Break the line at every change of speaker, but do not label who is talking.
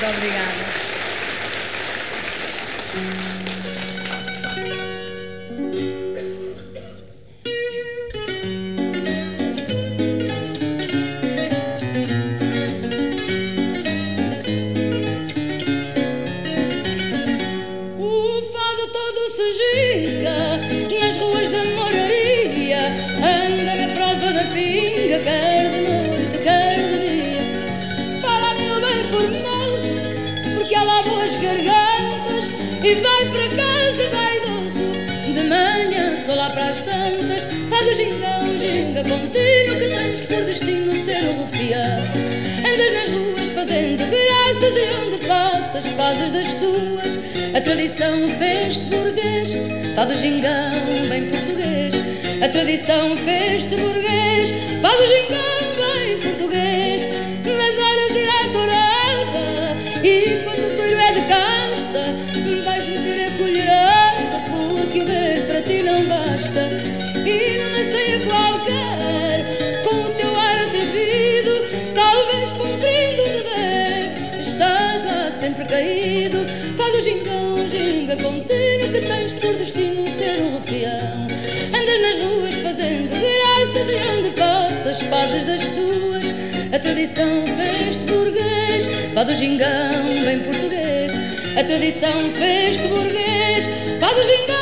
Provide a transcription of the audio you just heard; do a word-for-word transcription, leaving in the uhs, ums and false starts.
Muito obrigada.
O fado todo se ginga nas ruas da moraria, anda na prova da pinga, quer de noite, quer de dia. Para ali no bem formoso, porque há lá boas gargantas, e vai para casa vaidoso, de manhã só lá para as tantas. Fado gingão, ginga contínuo, que tens por destino ser o rufião. Andas nas ruas fazendo graças, e onde passas fazes das tuas a tradição fez-te burguês. Fado gingão bem português. A tradição fez-te burguês. Fado gingão bem português. Adoras ir à tourada, e quando o touro é de casta vais meter a colherada, porque o ver para ti não basta. E numa ceia qualquer, com o teu ar atrevido, talvez cumprindo o dever, estás lá sempre caído. Faz o gingão, ginga contínuo, que tens por destino ser um rufião. Andas nas ruas fazendo graças, e onde passas fazes das tuas a tradição fez-te burguês. Faz o gingão bem português. A tradição fez-te burguês. Faz o gingão